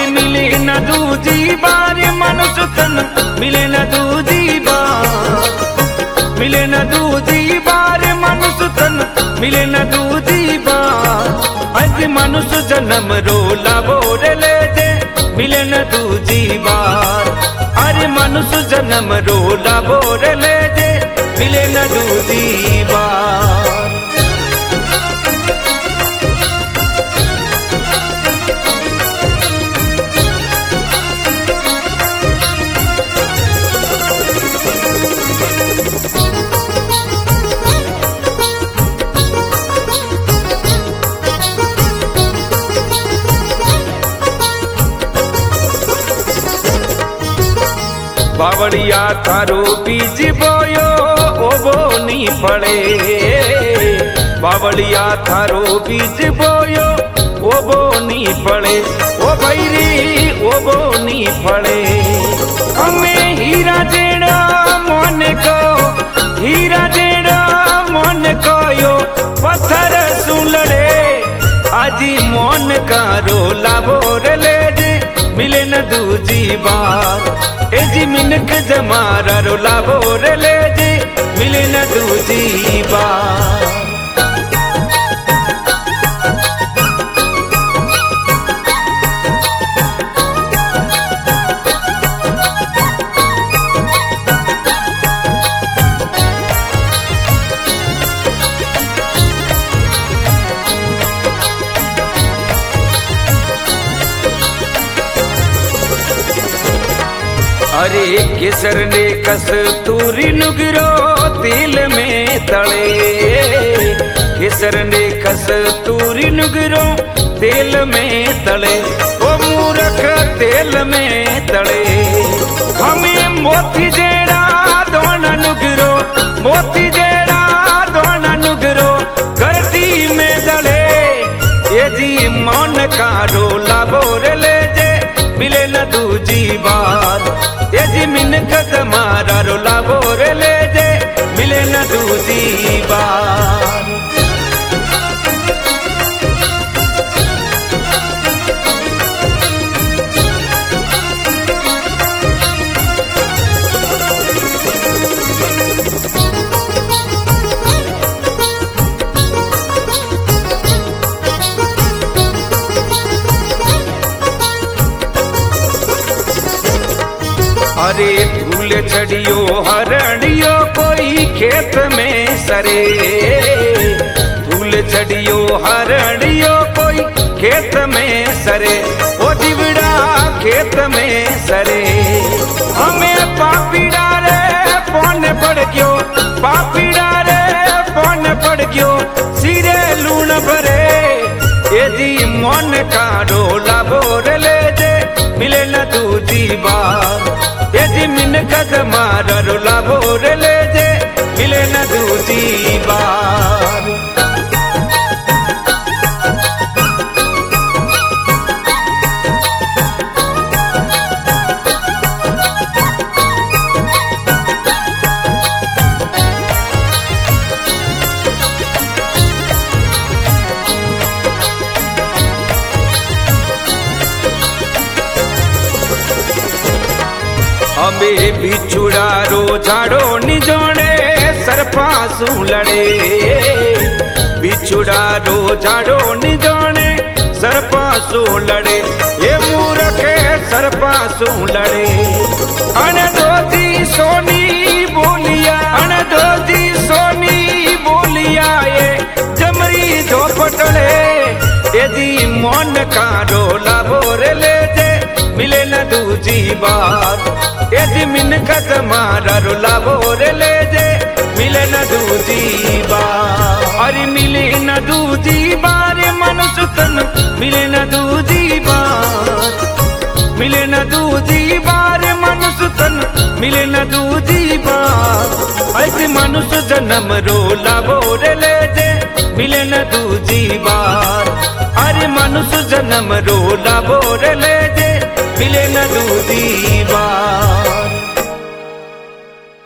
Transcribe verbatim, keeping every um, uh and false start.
अरे मिले न दूजी बार मनुष्य तन मिले न दूजी बार मिले न दूजी बार मनुष्य तन मिले न दूजी बार अज मनुष्य जन्म रोला बोर ले जे मिले न दूजी बार अरे मनुष्य जन्म रोला बोर ले जे मिले न दूजी बार। बावड़िया थारो बीज बोयो ओ बोनी पड़े बावड़िया थारो बीज बोयो ओ बोनी पड़े ओ भैरी ओ बोनी पड़े हमें हीरा जेड़ा मन को हीरा जेड़ा मन को यो पत्थर सुलड़े आजी मन का रोला बोर ले जे मिले न दूजी बार एजी मिनक जमारा रोला बोर ले जे मिले न दूजी बार। अरे केसर ने कस्तूरी नुगरो तिल में तले केसर ने कस्तूरी नुगरो तेल में तले ओ मूरख तेल में तले हमें मोती जेड़ा दोना नुगरो मोती जेड़ा दोना नुगरो करती में दले ये जी मन का रोला बोर ले जे मिले न दूजी बार यदि मिनकत मारा रोला बोर ले जे मिले न दूजी बार। अरे धूल चढ़ियो हरणियो कोई खेत में सरे धूल चढ़ियो हरणियो कोई खेत में सरे ओ दिवड़ा खेत में सरे हमें पापीड़ा रे पौन पड़ गयो पापीड़ा रे पौन पड़ गयो सिरे लूण भरे ये जी मन का रोला बोर ले जे मिले न दूजी बार यदि मिनकत मारा रोला बोर ले जे मिले न दूजी बार। अबे बिछुड़ा रो झाड़ो निजोड़े सरपासू लड़े बिछुड़ा रो झाड़ो निजोड़े सरपासू लड़े ये मूरख सरपासू लड़े अन दोजी सोनी बोलिया अन दोजी सोनी बोलिया ये जमरी झोपटड़े यदि मन का रोला बोर ले जे मिले न दूजी बार यदि मिनकत मारा रोला बोर ले जे मिले न दूजी बार। अरे मिले न दूजी बार मनुष्य तन मिले न दूजी बार मिले न दूजी बार मनुष्य तन मिले न दूजी बार ऐसे मनुष्य जन्म रोला बोर ले जे मिले न दूजी बार अरे मनुष्य जन्म रोला बोर ले जे मिले न दूजी